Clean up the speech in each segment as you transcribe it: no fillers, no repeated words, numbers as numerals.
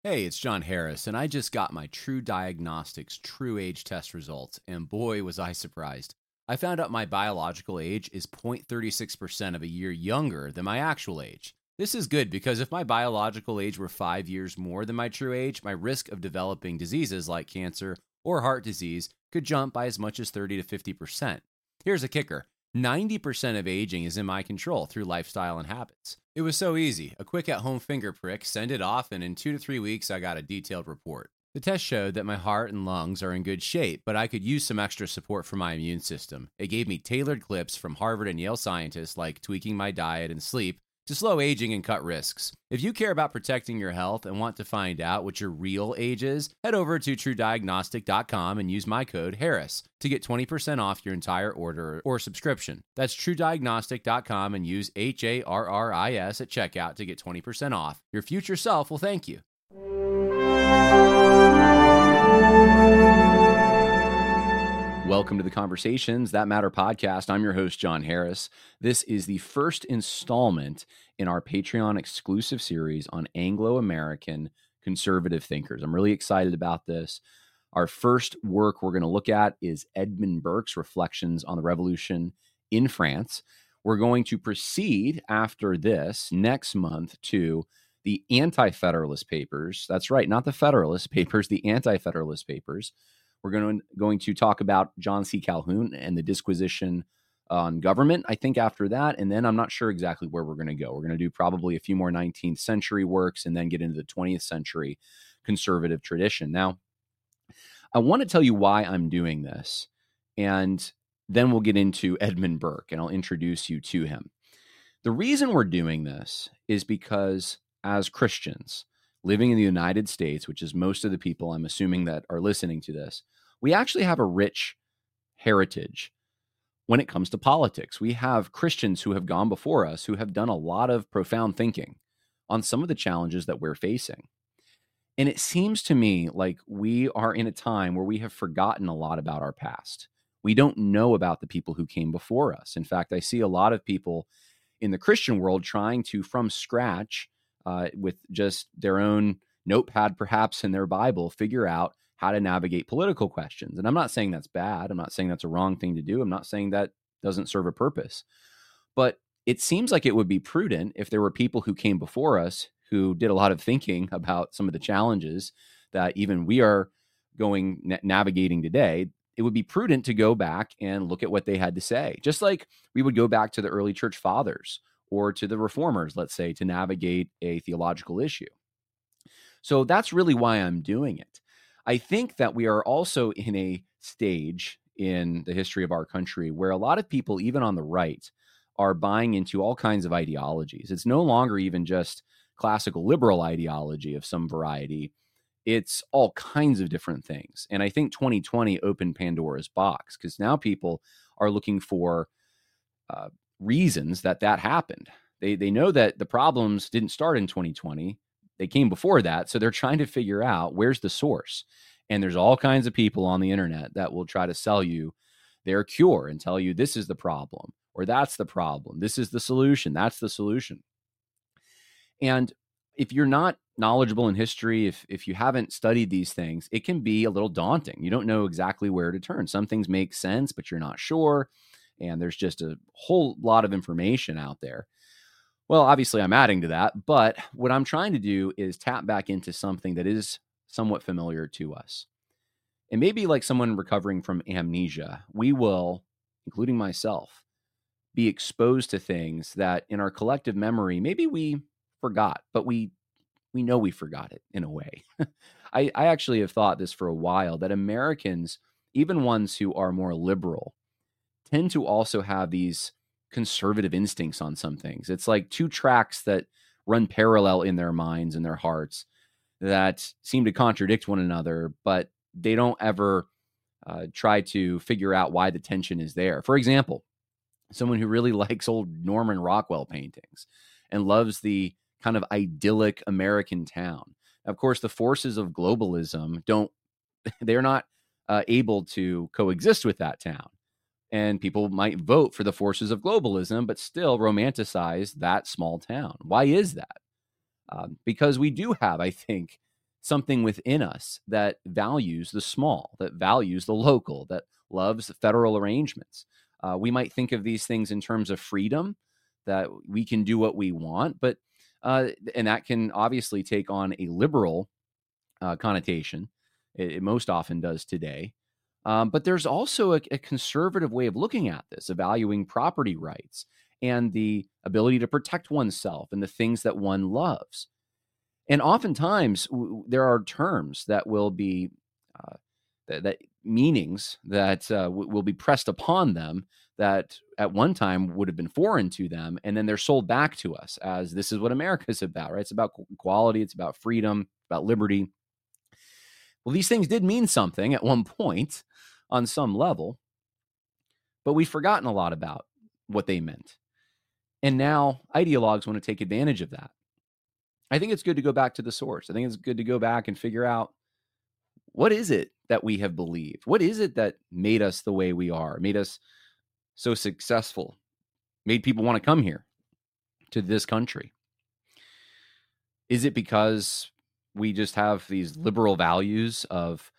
Hey, it's John Harris, and I just got my True Diagnostics True Age test results, and boy, was I surprised. I found out my biological age is 0.36% of a year younger than my actual age. This is good because if my biological age were 5 years more than my true age, my risk of developing diseases like cancer or heart disease could jump by as much as 30 to 50%. Here's a kicker. 90% of aging is in my control through lifestyle and habits. It was so easy. A quick at-home finger prick, send it off, and in 2 to 3 weeks, I got a detailed report. The test showed that my heart and lungs are in good shape, but I could use some extra support for my immune system. It gave me tailored clips from Harvard and Yale scientists like tweaking my diet and sleep to slow aging and cut risks. If you care about protecting your health and want to find out what your real age is, head over to TrueDiagnostic.com and use my code Harris to get 20% off your entire order or subscription. That's TrueDiagnostic.com and use HARRIS at checkout to get 20% off. Your future self will thank you. Welcome to the Conversations That Matter podcast. I'm your host, John Harris. This is the first installment in our Patreon exclusive series on Anglo-American conservative thinkers. I'm really excited about this. Our first work we're going to look at is Edmund Burke's Reflections on the Revolution in France. We're going to proceed after this next month to the Anti-Federalist Papers. That's right, not the Federalist Papers, the Anti-Federalist Papers. We're going to talk about John C. Calhoun and the disquisition on government, I think, after that. And then I'm not sure exactly where we're going to go. We're going to do probably a few more 19th century works and then get into the 20th century conservative tradition. Now, I want to tell you why I'm doing this, and then we'll get into Edmund Burke, and I'll introduce you to him. The reason we're doing this is because as Christians living in the United States, which is most of the people I'm assuming that are listening to this, we actually have a rich heritage when it comes to politics. We have Christians who have gone before us who have done a lot of profound thinking on some of the challenges that we're facing. And it seems to me like we are in a time where we have forgotten a lot about our past. We don't know about the people who came before us. In fact, I see a lot of people in the Christian world trying to, from scratch, with just their own notepad, perhaps in their Bible, figure out how to navigate political questions. And I'm not saying that's bad. I'm not saying that's a wrong thing to do. I'm not saying that doesn't serve a purpose. But it seems like it would be prudent if there were people who came before us who did a lot of thinking about some of the challenges that even we are navigating today. It would be prudent to go back and look at what they had to say, just like we would go back to the early church fathers or to the reformers, let's say, to navigate a theological issue. So that's really why I'm doing it. I think that we are also in a stage in the history of our country where a lot of people, even on the right, are buying into all kinds of ideologies. It's no longer even just classical liberal ideology of some variety. It's all kinds of different things. And I think 2020 opened Pandora's box because now people are looking for reasons that happened. They know that the problems didn't start in 2020. They came before that. So they're trying to figure out where's the source. And there's all kinds of people on the internet that will try to sell you their cure and tell you this is the problem or that's the problem. This is the solution. That's the solution. And if you're not knowledgeable in history, if you haven't studied these things, it can be a little daunting. You don't know exactly where to turn. Some things make sense, but you're not sure. And there's just a whole lot of information out there. Well, obviously, I'm adding to that. But what I'm trying to do is tap back into something that is somewhat familiar to us. And maybe like someone recovering from amnesia, we will, including myself, be exposed to things that in our collective memory, maybe we forgot, but we know we forgot it in a way. I actually have thought this for a while, that Americans, even ones who are more liberal, tend to also have these conservative instincts on some things. It's like two tracks that run parallel in their minds and their hearts that seem to contradict one another, but they don't ever try to figure out why the tension is there. For example, someone who really likes old Norman Rockwell paintings and loves the kind of idyllic American town. Of course, the forces of globalism they're not able to coexist with that town. And people might vote for the forces of globalism, but still romanticize that small town. Why is that? Because we do have, I think, something within us that values the small, that values the local, that loves federal arrangements. We might think of these things in terms of freedom, that we can do what we want, but and that can obviously take on a liberal connotation. It most often does today. But there's also a conservative way of looking at this, evaluating property rights and the ability to protect oneself and the things that one loves. And oftentimes there are terms that will be that meanings that will be pressed upon them that at one time would have been foreign to them, and then they're sold back to us as this is what America is about, right? It's about equality, it's about freedom, about liberty. Well, these things did mean something at one point on some level, but we've forgotten a lot about what they meant. And now ideologues want to take advantage of that. I think it's good to go back to the source. I think it's good to go back and figure out, what is it that we have believed? What is it that made us the way we are, made us so successful, made people want to come here to this country? Is it because we just have these liberal values of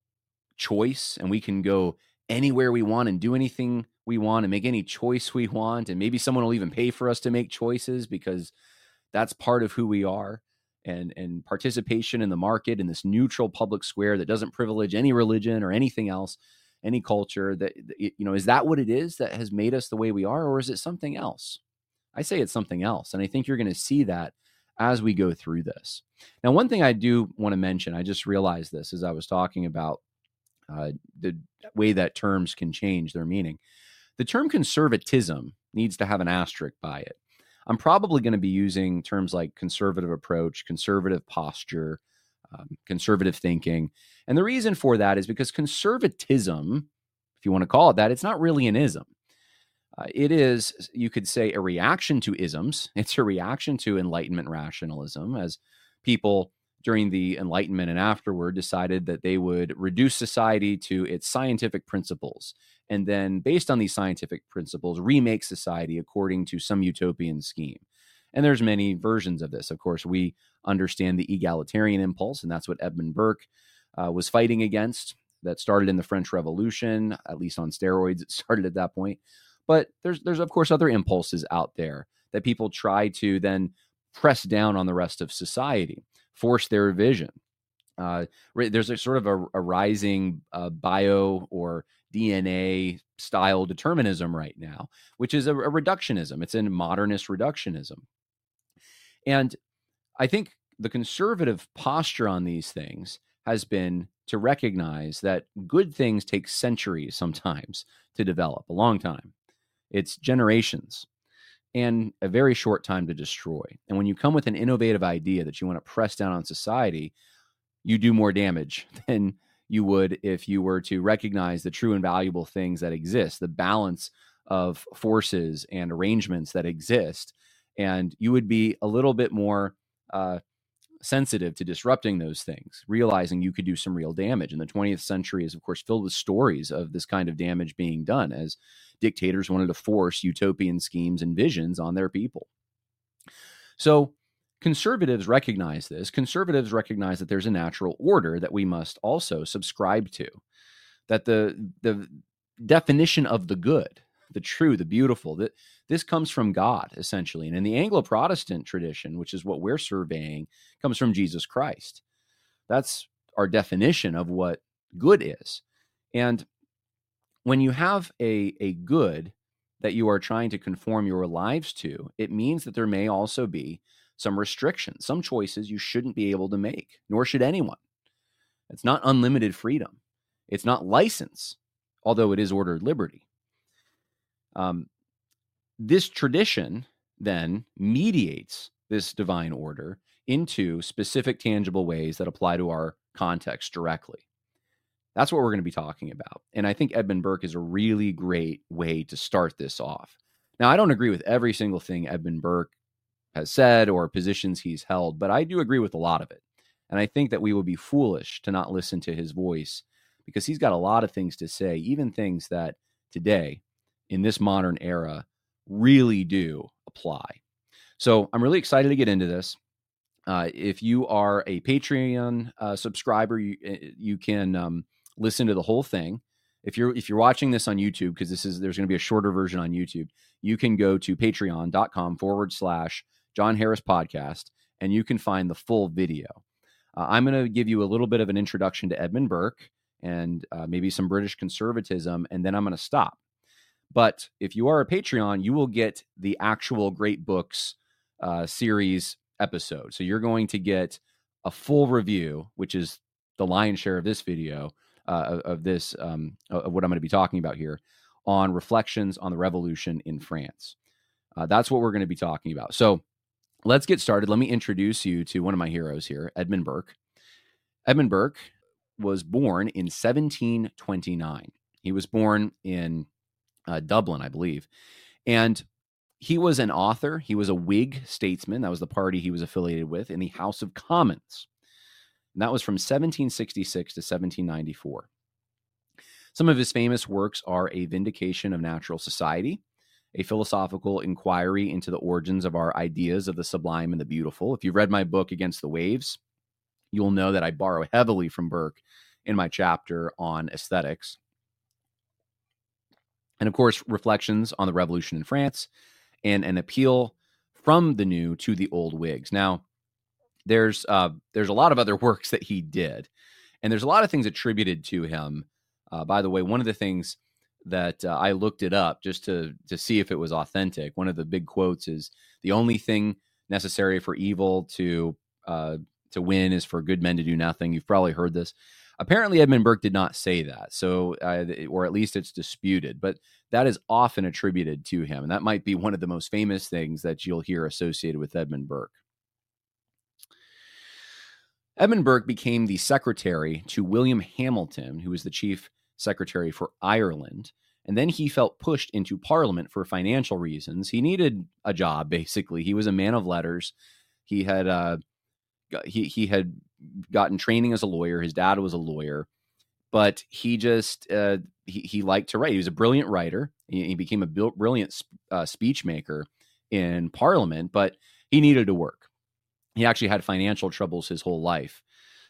choice and we can go anywhere we want and do anything we want and make any choice we want, and maybe someone will even pay for us to make choices because that's part of who we are, and participation in the market in this neutral public square that doesn't privilege any religion or anything else, any culture, that, is that what it is that has made us the way we are, or is it something else? I say it's something else, and I think you're going to see that as we go through this. Now, one thing I do want to mention, I just realized this as I was talking about the way that terms can change their meaning. The term conservatism needs to have an asterisk by it. I'm probably going to be using terms like conservative approach, conservative posture, conservative thinking. And the reason for that is because conservatism, if you want to call it that, it's not really an ism. It is, you could say, a reaction to isms. It's a reaction to Enlightenment rationalism, as people during the Enlightenment and afterward decided that they would reduce society to its scientific principles, and then based on these scientific principles, remake society according to some utopian scheme. And there's many versions of this. Of course, we understand the egalitarian impulse, and that's what Edmund Burke was fighting against. That started in the French Revolution, at least on steroids. It started at that point. But there's of course other impulses out there that people try to then press down on the rest of society, force their vision. There's a sort of a rising bio or DNA style determinism right now, which is a reductionism. It's a modernist reductionism. And I think the conservative posture on these things has been to recognize that good things take centuries sometimes to develop, a long time. It's generations and a very short time to destroy. And when you come with an innovative idea that you want to press down on society, you do more damage than you would if you were to recognize the true and valuable things that exist, the balance of forces and arrangements that exist. And you would be a little bit more sensitive to disrupting those things, realizing you could do some real damage. And the 20th century is, of course, filled with stories of this kind of damage being done as dictators wanted to force utopian schemes and visions on their people. So conservatives recognize this. Conservatives recognize that there's a natural order that we must also subscribe to, that the definition of the good, the true, the beautiful, that this comes from God, essentially. And in the Anglo-Protestant tradition, which is what we're surveying, comes from Jesus Christ. That's our definition of what good is. And when you have a good that you are trying to conform your lives to, it means that there may also be some restrictions, some choices you shouldn't be able to make, nor should anyone. It's not unlimited freedom. It's not license, although it is ordered liberty. This tradition then mediates this divine order into specific tangible ways that apply to our context directly. That's what we're going to be talking about. And I think Edmund Burke is a really great way to start this off. Now, I don't agree with every single thing Edmund Burke has said or positions he's held, but I do agree with a lot of it. And I think that we would be foolish to not listen to his voice, because he's got a lot of things to say, even things that today in this modern era really do apply. So I'm really excited to get into this. If you are a Patreon subscriber, you can listen to the whole thing. If you're watching this on YouTube, because there's going to be a shorter version on YouTube, you can go to patreon.com/John Harris Podcast, and you can find the full video. I'm going to give you a little bit of an introduction to Edmund Burke and maybe some British conservatism, and then I'm going to stop. But if you are a Patreon, you will get the actual Great Books series episode. So you're going to get a full review, which is the lion's share of this video, of what I'm going to be talking about here, on reflections on the revolution in France. That's what we're going to be talking about. So let's get started. Let me introduce you to one of my heroes here, Edmund Burke. Edmund Burke was born in 1729. He was born in Dublin, I believe. And he was an author. He was a Whig statesman. That was the party he was affiliated with in the House of Commons. And that was from 1766 to 1794. Some of his famous works are A Vindication of Natural Society, a philosophical inquiry into the origins of our ideas of the sublime and the beautiful. If you've read my book, Against the Waves, you'll know that I borrow heavily from Burke in my chapter on aesthetics. And of course, Reflections on the Revolution in France and an appeal from the new to the old Whigs. Now, there's a lot of other works that he did, and there's a lot of things attributed to him. By the way, one of the things that I looked it up just to see if it was authentic. One of the big quotes is, "The only thing necessary for evil to win is for good men to do nothing." You've probably heard this. Apparently, Edmund Burke did not say that, so or at least it's disputed, but that is often attributed to him, and that might be one of the most famous things that you'll hear associated with Edmund Burke. Edmund Burke became the secretary to William Hamilton, who was the chief secretary for Ireland, and then he felt pushed into Parliament for financial reasons. He needed a job, basically. He was a man of letters. He had he had gotten training as a lawyer. His dad was a lawyer, but he just he liked to write. He was a brilliant writer. He became a brilliant speech maker in Parliament, but he needed to work. He actually had financial troubles his whole life.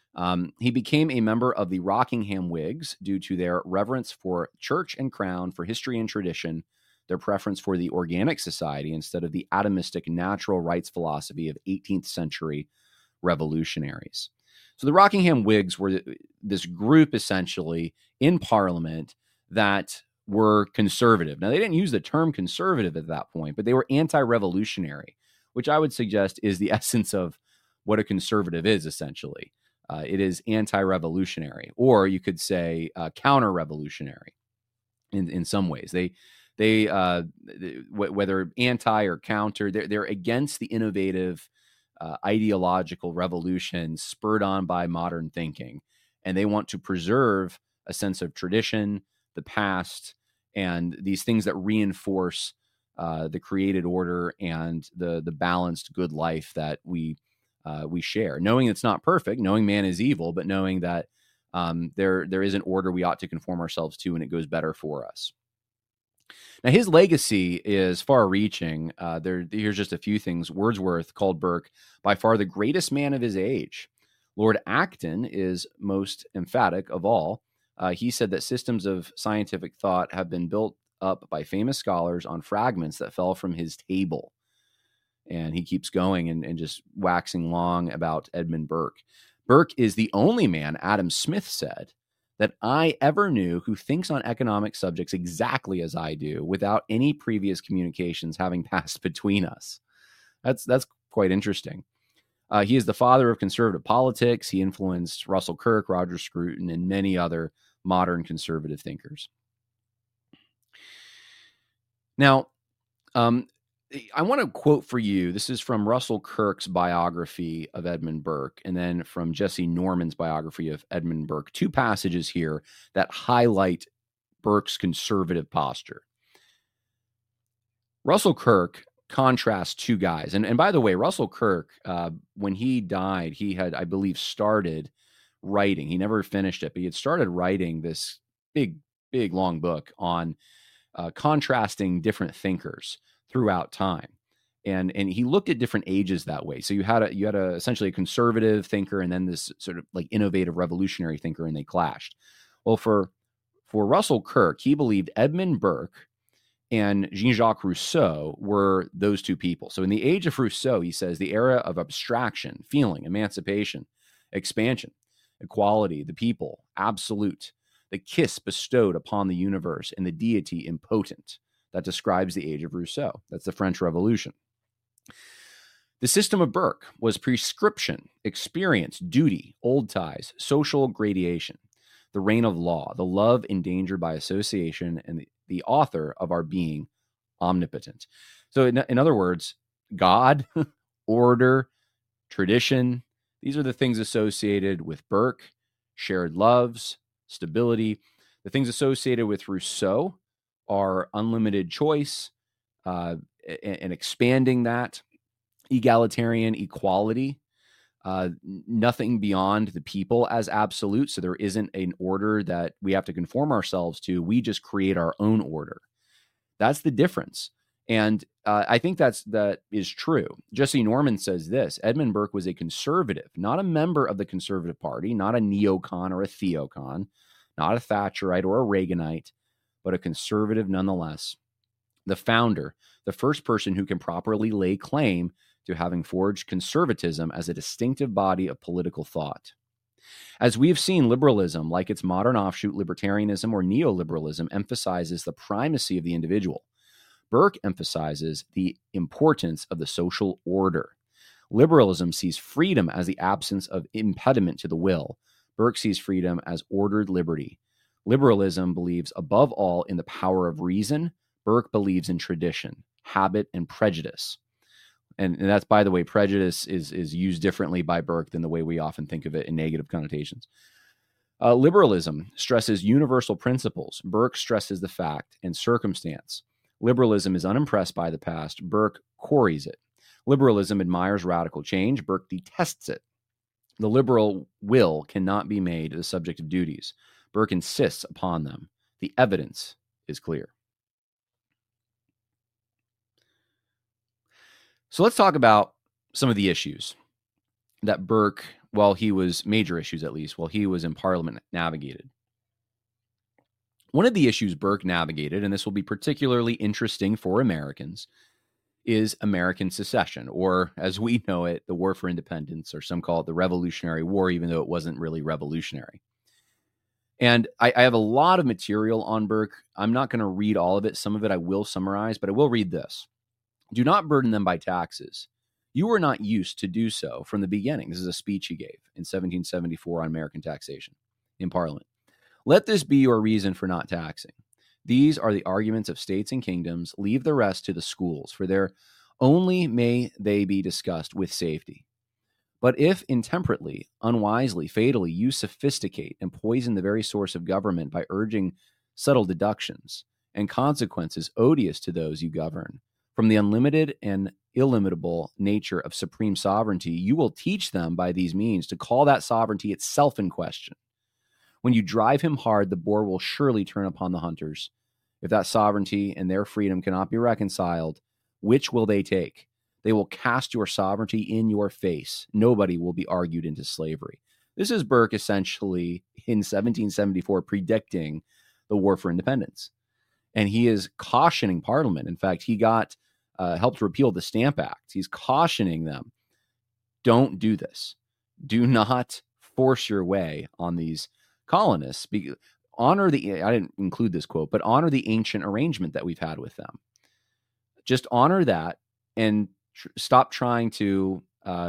He became a member of the Rockingham Whigs due to their reverence for church and crown, for history and tradition, their preference for the organic society instead of the atomistic natural rights philosophy of 18th century revolutionaries. So the Rockingham Whigs were this group essentially in Parliament that were conservative. Now, they didn't use the term conservative at that point, but they were anti-revolutionary, which I would suggest is the essence of what a conservative is, essentially. It is anti-revolutionary, or you could say counter-revolutionary in some ways. They whether anti or counter, they're against the innovative ideological revolution spurred on by modern thinking, and they want to preserve a sense of tradition, the past, and these things that reinforce the created order and the balanced good life that we share. Knowing it's not perfect, knowing man is evil, but knowing that there is an order we ought to conform ourselves to, and it goes better for us. Now, his legacy is far-reaching. Here's just a few things. Wordsworth called Burke by far the greatest man of his age. Lord Acton is most emphatic of all. He said that systems of scientific thought have been built up by famous scholars on fragments that fell from his table. And he keeps going and just waxing long about Edmund Burke. Burke is the only man, Adam Smith said, that I ever knew who thinks on economic subjects exactly as I do without any previous communications having passed between us. That's quite interesting. He is the father of conservative politics. He influenced Russell Kirk, Roger Scruton, and many other modern conservative thinkers. Now, I want to quote for you. This is from Russell Kirk's biography of Edmund Burke, and then from Jesse Norman's biography of Edmund Burke. Two passages here that highlight Burke's conservative posture. Russell Kirk contrasts two guys. And by the way, Russell Kirk, when he died, he had, I believe, started writing. He never finished it, but he had started writing this big, long book on contrasting different thinkers throughout time. And he looked at different ages that way. So you had essentially a conservative thinker and then this sort of like innovative revolutionary thinker, and they clashed. Well, for Russell Kirk, he believed Edmund Burke and Jean-Jacques Rousseau were those two people. So in the age of Rousseau, he says the era of abstraction, feeling, emancipation, expansion, equality, the people, absolute, the kiss bestowed upon the universe, and the deity impotent. That describes the age of Rousseau. That's the French Revolution. The system of Burke was prescription, experience, duty, old ties, social gradation, the reign of law, the love endangered by association, and the author of our being omnipotent. So in other words, God, order, tradition, these are the things associated with Burke, shared loves, stability. The things associated with Rousseau are unlimited choice and expanding that, egalitarian equality, nothing beyond the people as absolute. So there isn't an order that we have to conform ourselves to. We just create our own order. That's the difference. And I think that is true. Jesse Norman says this: Edmund Burke was a conservative, not a member of the Conservative Party, not a neocon or a theocon, not a Thatcherite or a Reaganite, but a conservative nonetheless. The founder, the first person who can properly lay claim to having forged conservatism as a distinctive body of political thought. As we have seen, liberalism, like its modern offshoot libertarianism or neoliberalism, emphasizes the primacy of the individual. Burke emphasizes the importance of the social order. Liberalism sees freedom as the absence of impediment to the will. Burke sees freedom as ordered liberty. Liberalism believes above all in the power of reason. Burke believes in tradition, habit, and prejudice. And that's, by the way, prejudice is used differently by Burke than the way we often think of it in negative connotations. Liberalism stresses universal principles. Burke stresses the fact and circumstance. Liberalism is unimpressed by the past. Burke quarries it. Liberalism admires radical change. Burke detests it. The liberal will cannot be made the subject of duties. Burke insists upon them. The evidence is clear. So let's talk about some of the issues that Burke, major issues at least, while he was in Parliament, navigated. One of the issues Burke navigated, and this will be particularly interesting for Americans, is American secession, or as we know it, the War for Independence, or some call it the Revolutionary War, even though it wasn't really revolutionary. And I have a lot of material on Burke. I'm not going to read all of it. Some of it I will summarize, but I will read this. Do not burden them by taxes. You were not used to do so from the beginning. This is a speech he gave in 1774 on American taxation in Parliament. Let this be your reason for not taxing. These are the arguments of states and kingdoms. Leave the rest to the schools, for there only may they be discussed with safety. But if intemperately, unwisely, fatally, you sophisticate and poison the very source of government by urging subtle deductions and consequences odious to those you govern, from the unlimited and illimitable nature of supreme sovereignty, you will teach them by these means to call that sovereignty itself in question. When you drive him hard, the boar will surely turn upon the hunters. If that sovereignty and their freedom cannot be reconciled, which will they take? They will cast your sovereignty in your face. Nobody will be argued into slavery. This is Burke essentially in 1774 predicting the War for Independence. And he is cautioning Parliament. In fact, he helped repeal the Stamp Act. He's cautioning them, don't do this. Do not force your way on these colonists. I didn't include this quote, but honor the ancient arrangement that we've had with them. Just honor that and stop trying to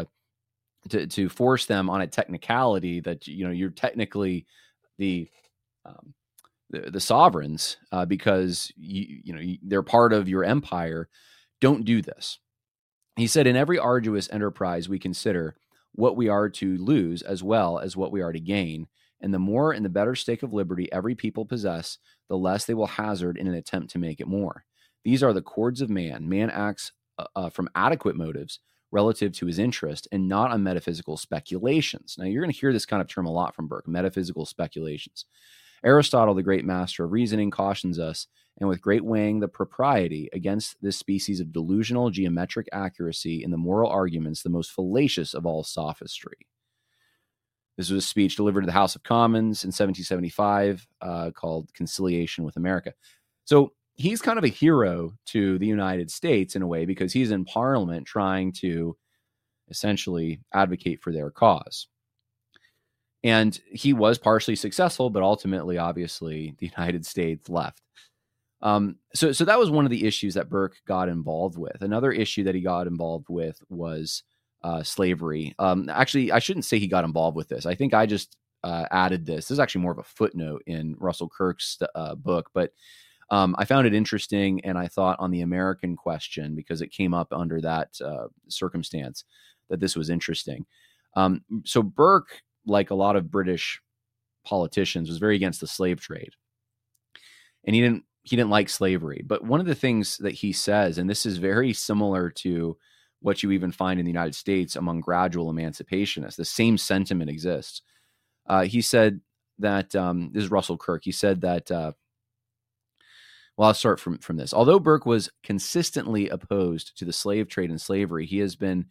force them on a technicality that, you're technically the sovereigns because they're part of your empire. Don't do this. He said, in every arduous enterprise, we consider what we are to lose as well as what we are to gain. And the more and the better stake of liberty every people possess, the less they will hazard in an attempt to make it more. These are the cords of man. Man acts from adequate motives relative to his interest and not on metaphysical speculations. Now, you're going to hear this kind of term a lot from Burke, metaphysical speculations. Aristotle, the great master of reasoning, cautions us and with great weighing the propriety against this species of delusional geometric accuracy in the moral arguments, the most fallacious of all sophistry. This was a speech delivered to the House of Commons in 1775 called Conciliation with America. So he's kind of a hero to the United States in a way, because he's in Parliament trying to essentially advocate for their cause. And he was partially successful, but ultimately, obviously, the United States left. So that was one of the issues that Burke got involved with. Another issue that he got involved with was slavery. Actually, I shouldn't say he got involved with this. I think I just added this. This is actually more of a footnote in Russell Kirk's book, but I found it interesting, and I thought on the American question, because it came up under that circumstance, that this was interesting. So Burke, like a lot of British politicians, was very against the slave trade, and he didn't like slavery. But one of the things that he says, and this is very similar to what you even find in the United States among gradual emancipationists, the same sentiment exists. He said that, this is Russell Kirk, he said that, well, I'll start from this. Although Burke was consistently opposed to the slave trade and slavery, he has been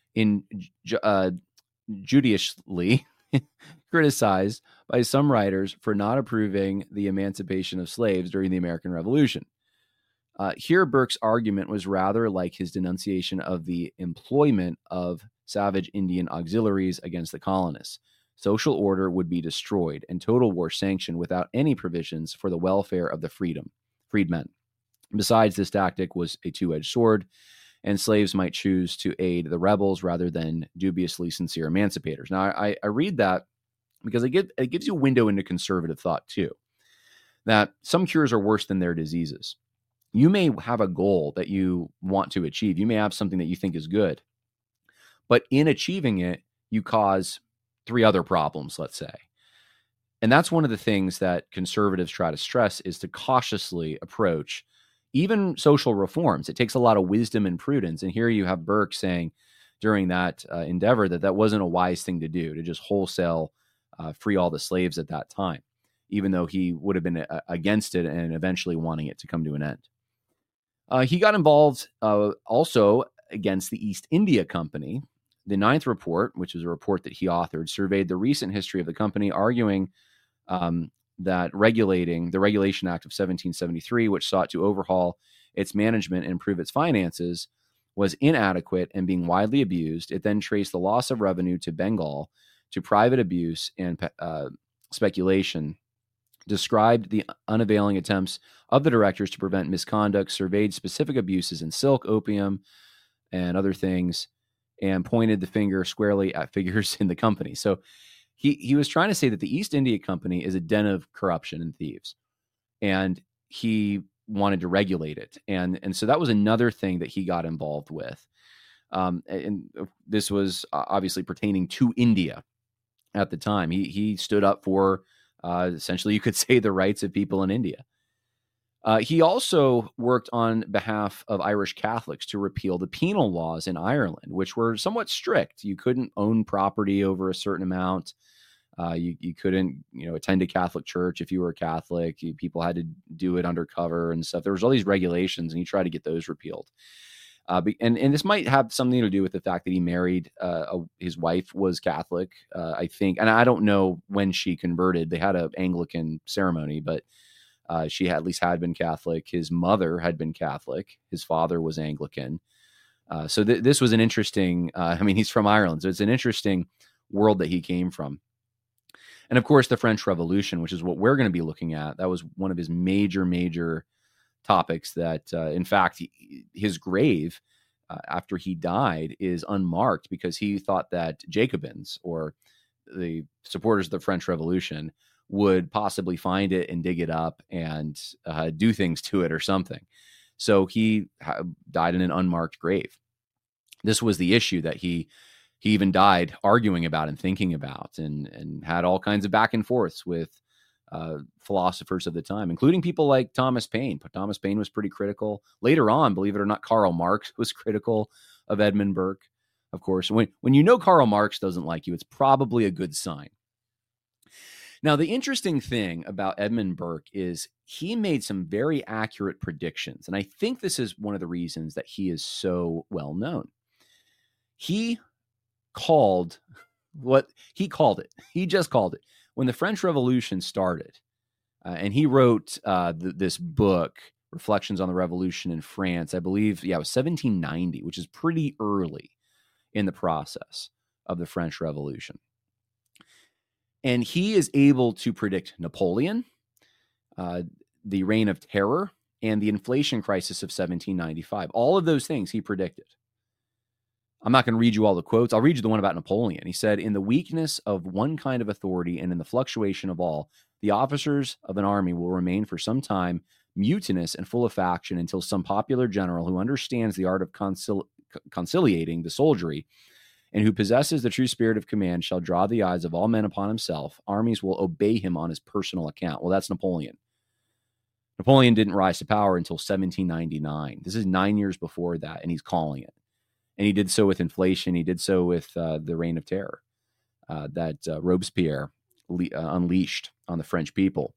judiciously criticized by some writers for not approving the emancipation of slaves during the American Revolution. Here, Burke's argument was rather like his denunciation of the employment of savage Indian auxiliaries against the colonists. Social order would be destroyed and total war sanctioned without any provisions for the welfare of the freedmen. Besides, this tactic was a two-edged sword, and slaves might choose to aid the rebels rather than dubiously sincere emancipators. Now, I read that because it gives you a window into conservative thought too, that some cures are worse than their diseases. You may have a goal that you want to achieve. You may have something that you think is good, but in achieving it, you cause 3 other problems, let's say. And that's one of the things that conservatives try to stress, is to cautiously approach even social reforms. It takes a lot of wisdom and prudence. And here you have Burke saying during that endeavor that wasn't a wise thing to do, to just wholesale free all the slaves at that time, even though he would have been against it and eventually wanting it to come to an end. He got involved also against the East India Company. The Ninth Report, which is a report that he authored, surveyed the recent history of the company, arguing that the Regulation Act of 1773, which sought to overhaul its management and improve its finances, was inadequate and being widely abused. It then traced the loss of revenue to Bengal, to private abuse and speculation, described the unavailing attempts of the directors to prevent misconduct, surveyed specific abuses in silk, opium, and other things, and pointed the finger squarely at figures in the company. So he was trying to say that the East India Company is a den of corruption and thieves, and he wanted to regulate it. And so that was another thing that he got involved with. And this was obviously pertaining to India at the time. He stood up for essentially, you could say, the rights of people in India. He also worked on behalf of Irish Catholics to repeal the penal laws in Ireland, which were somewhat strict. You couldn't own property over a certain amount. You couldn't, attend a Catholic church if you were a Catholic. People had to do it undercover and stuff. There was all these regulations, and he tried to get those repealed. And this might have something to do with the fact that he married, his wife was Catholic, I think. And I don't know when she converted. They had an Anglican ceremony, but she at least had been Catholic. His mother had been Catholic. His father was Anglican. So this was an interesting, he's from Ireland, so it's an interesting world that he came from. And of course, the French Revolution, which is what we're going to be looking at, that was one of his major topics that, in fact, his grave after he died is unmarked because he thought that Jacobins, or the supporters of the French Revolution, would possibly find it and dig it up and do things to it or something. So he died in an unmarked grave. This was the issue that he even died arguing about and thinking about, and had all kinds of back and forths with philosophers of the time, including people like Thomas Paine. But Thomas Paine was pretty critical. Later on, believe it or not, Karl Marx was critical of Edmund Burke. Of course, when Karl Marx doesn't like you, it's probably a good sign. Now, the interesting thing about Edmund Burke is he made some very accurate predictions. And I think this is one of the reasons that he is so well known. He called it. He just called it. When the French Revolution started, and he wrote this book, Reflections on the Revolution in France, I believe, it was 1790, which is pretty early in the process of the French Revolution. And he is able to predict Napoleon, the Reign of Terror, and the inflation crisis of 1795. All of those things he predicted. I'm not going to read you all the quotes. I'll read you the one about Napoleon. He said, "In the weakness of one kind of authority and in the fluctuation of all, the officers of an army will remain for some time mutinous and full of faction until some popular general who understands the art of conciliating the soldiery and who possesses the true spirit of command shall draw the eyes of all men upon himself. Armies will obey him on his personal account." Well, that's Napoleon. Napoleon didn't rise to power until 1799. This is 9 years before that, and he's calling it. And he did so with inflation. He did so with the Reign of Terror that Robespierre unleashed on the French people.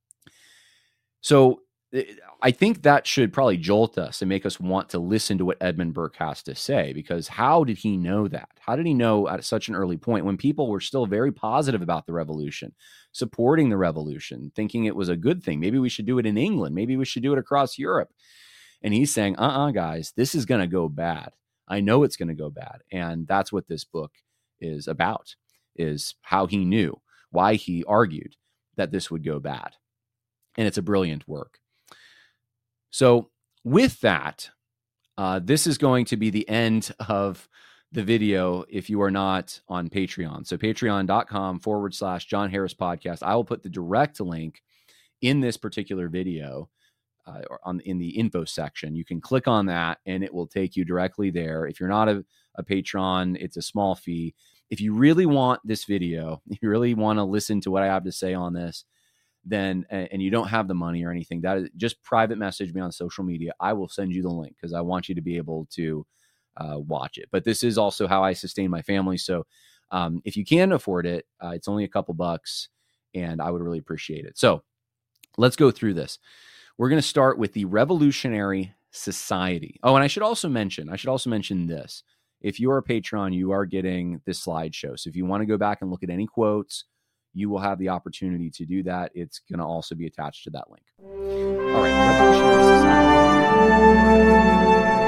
So I think that should probably jolt us and make us want to listen to what Edmund Burke has to say, because how did he know that? How did he know at such an early point when people were still very positive about the revolution, supporting the revolution, thinking it was a good thing? Maybe we should do it in England. Maybe we should do it across Europe. And he's saying, guys, this is going to go bad. I know it's going to go bad. And that's what this book is about, is how he knew, why he argued that this would go bad. And it's a brilliant work. So with that, this is going to be the end of the video if you are not on Patreon. So patreon.com/John Harris Podcast. I will put the direct link in this particular video in the info section. You can click on that and it will take you directly there. If you're not a patron, it's a small fee. If you really want this video, if you really want to listen to what I have to say on this, then, and you don't have the money or anything, that is just private message me on social media. I will send you the link because I want you to be able to watch it. But this is also how I sustain my family. So if you can afford it, it's only a couple bucks and I would really appreciate it. So let's go through this. We're going to start with the Revolutionary Society. Oh, and I should also mention this. If you're a patron, you are getting this slideshow. So if you want to go back and look at any quotes, you will have the opportunity to do that. It's going to also be attached to that link. All right, Revolutionary Society.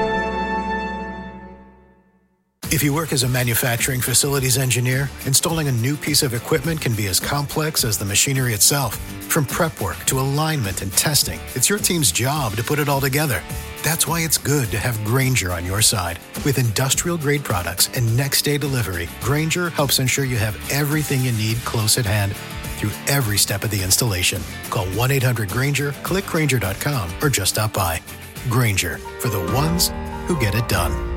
If you work as a manufacturing facilities engineer, installing a new piece of equipment can be as complex as the machinery itself. From prep work to alignment and testing, it's your team's job to put it all together. That's why it's good to have Grainger on your side. With industrial-grade products and next-day delivery, Grainger helps ensure you have everything you need close at hand through every step of the installation. Call 1-800-GRAINGER, click Grainger.com, or just stop by. Grainger, for the ones who get it done.